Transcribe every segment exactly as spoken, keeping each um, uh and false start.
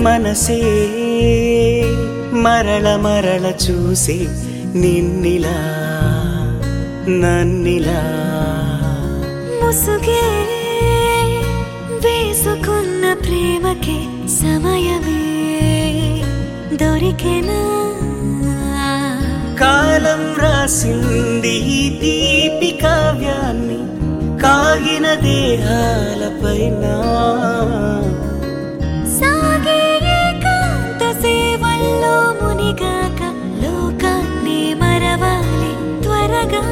మనసే మరల మరల చూసి నిన్నిలా నన్నిలా ముసుగే వేసుకున్న ప్రేమకే సమయమే దొరికెనా కాలం రాసింది ఈ తీపి కావ్యాన్ని కాగిన దేహాలపైన సాగే ఏకాంత సేవల్లో మునిగాక లోకాన్ని మరవాలి త్వరగా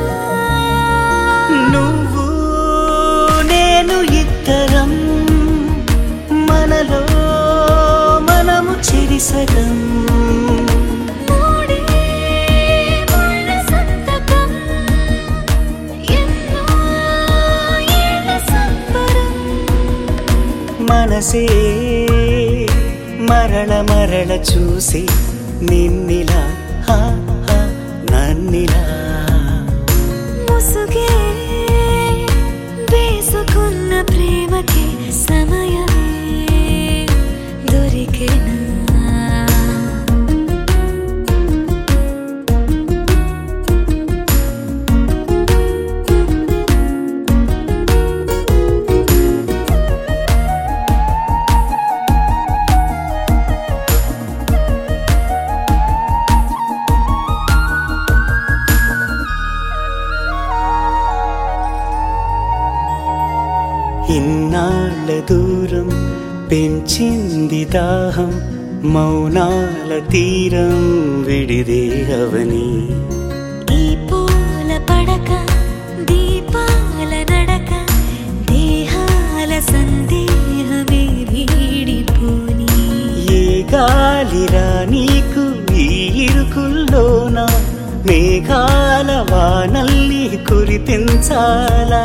నువ్వు నేను ఇద్దరం మనలో మనము చెరిసగం మనసే మరల మరల చూసి నిన్నిలా హా హా నన్నిలా ముసుగే వేసుకున్న ప్రేమకి సమయమే దొరికెనా ఇన్నాళ్ళ దూరం పెంచింది దాహం మౌనాల తీరం విడిదే అవని ఈ పూల పడక దీపాల నడక దేహాల సందేహమే వీడిపోని ఏ గాలిరా నీకు ఈ ఇరుకుల్లోన మేఘాల వానల్లి కురిపించాలా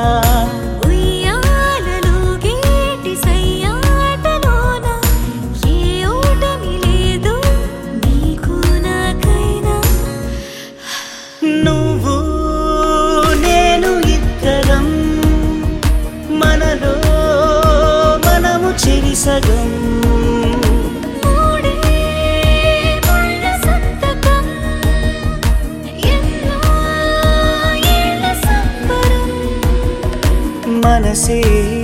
నువ్వు నేను ఇద్దరం మనలో మనము చెరిసగం మనసే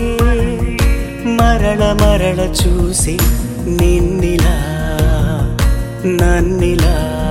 మరల మరల చూసి నిన్నిలా నన్నిలా